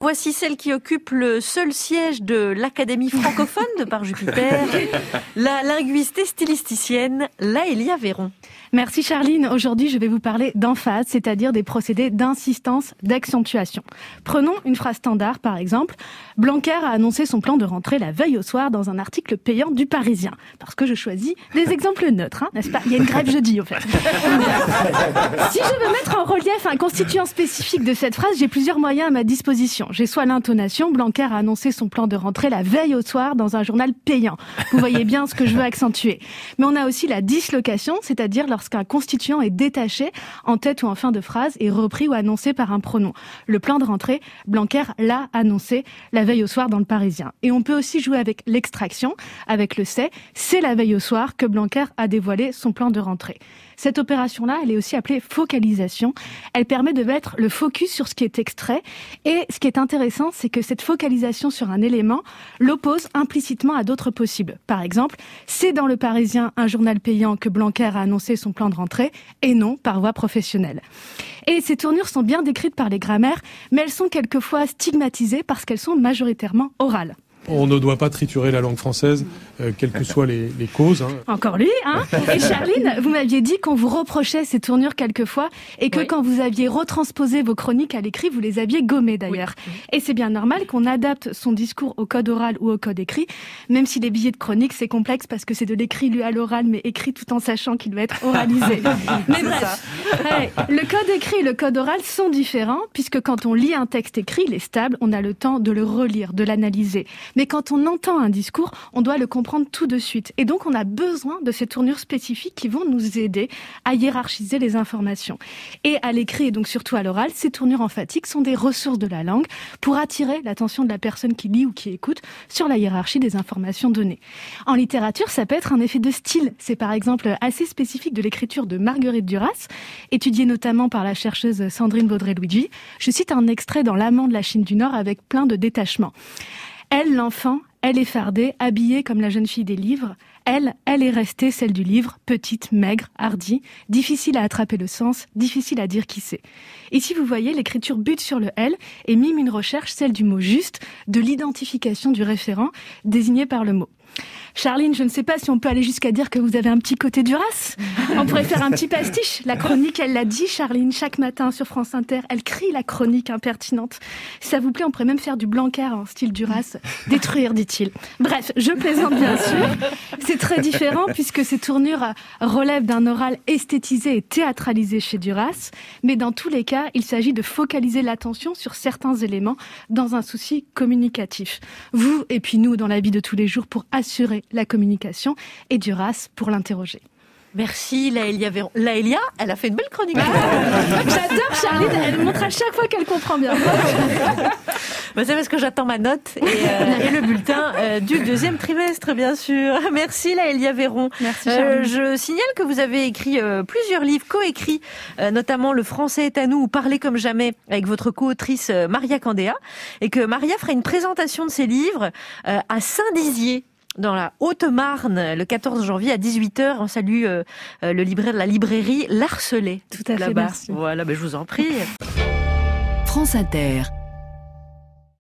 Voici celle qui occupe le seul siège de l'Académie francophone de Par-Jupiter, la linguiste et stylisticienne Laëlia Véron. Merci Charline. Aujourd'hui, je vais vous parler d'emphase, c'est-à-dire des procédés d'insistance, d'accentuation. Prenons une phrase standard, par exemple. Blanquer a annoncé son plan de rentrée la veille au soir dans un article payant du Parisien. Parce que je choisis des exemples neutres, n'est-ce pas ? Il y a une grève jeudi, au fait. Si je veux mettre en relief un constituant spécifique de cette phrase, j'ai plusieurs moyens à ma disposition. J'ai soit l'intonation, Blanquer a annoncé son plan de rentrée la veille au soir dans un journal payant. Vous voyez bien ce que je veux accentuer. Mais on a aussi la dislocation, c'est-à-dire lorsqu'un constituant est détaché en tête ou en fin de phrase et repris ou annoncé par un pronom. Le plan de rentrée, Blanquer l'a annoncé la veille au soir dans le Parisien. Et on peut aussi jouer avec l'extraction, avec le c'est la veille au soir que Blanquer a dévoilé son plan de rentrée. Cette opération-là, elle est aussi appelée focalisation. Elle permet de mettre le focus sur ce qui est extrait. Et ce qui est intéressant, c'est que cette focalisation sur un élément l'oppose implicitement à d'autres possibles. Par exemple, c'est dans le Parisien, un journal payant, que Blanquer a annoncé son plan de rentrée, et non par voie professionnelle. Et ces tournures sont bien décrites par les grammaires, mais elles sont quelquefois stigmatisées parce qu'elles sont majoritairement orales. On ne doit pas triturer la langue française, quelles que soient les causes. Encore lui, hein. Et Charline, vous m'aviez dit qu'on vous reprochait ces tournures quelquefois et que quand vous aviez retransposé vos chroniques à l'écrit, vous les aviez gommées d'ailleurs. Oui. Et c'est bien normal qu'on adapte son discours au code oral ou au code écrit, même si les billets de chronique, c'est complexe parce que c'est de l'écrit lu à l'oral, mais écrit tout en sachant qu'il doit être oralisé. Mais bref, le code écrit et le code oral sont différents, puisque quand on lit un texte écrit, il est stable, on a le temps de le relire, de l'analyser. Mais quand on entend un discours, on doit le comprendre tout de suite. Et donc, on a besoin de ces tournures spécifiques qui vont nous aider à hiérarchiser les informations. Et à l'écrit, et donc surtout à l'oral, ces tournures emphatiques sont des ressources de la langue pour attirer l'attention de la personne qui lit ou qui écoute sur la hiérarchie des informations données. En littérature, ça peut être un effet de style. C'est par exemple assez spécifique de l'écriture de Marguerite Duras, étudiée notamment par la chercheuse Sandrine Baudré-Luigi. Je cite un extrait dans L'amant de la Chine du Nord avec plein de détachements. Elle, l'enfant, elle est fardée, habillée comme la jeune fille des livres. Elle est restée celle du livre, petite, maigre, hardie, difficile à attraper le sens, difficile à dire qui c'est. Ici, vous voyez, l'écriture bute sur le elle et mime une recherche, celle du mot juste, de l'identification du référent désigné par le mot. Charline, je ne sais pas si on peut aller jusqu'à dire que vous avez un petit côté Duras. On pourrait faire un petit pastiche. La chronique, elle l'a dit, Charline, chaque matin sur France Inter, elle crie la chronique impertinente. Si ça vous plaît, on pourrait même faire du Blanquer en style Duras. Détruire, dit-il. Bref, je plaisante bien sûr. C'est très différent puisque ces tournures relèvent d'un oral esthétisé et théâtralisé chez Duras. Mais dans tous les cas, il s'agit de focaliser l'attention sur certains éléments dans un souci communicatif. Vous et puis nous, dans la vie de tous les jours, pour assurer la communication et Duras pour l'interroger. Merci Laëlia Véron. Laëlia, elle a fait une belle chronique. J'adore Charline, elle montre à chaque fois qu'elle comprend bien. C'est parce que j'attends ma note et le bulletin du deuxième trimestre, bien sûr. Merci Laëlia Véron. Merci Charline. Je signale que vous avez écrit plusieurs livres coécrits, notamment Le français est à nous ou Parler comme jamais avec votre co-autrice Maria Candéa, et que Maria fera une présentation de ses livres à Saint-Dizier, dans la Haute-Marne, le 14 janvier à 18h. On salue le libraire de la librairie L'Arcelet. Tout à fait, là-bas. merci. Voilà, je vous en prie. France Inter.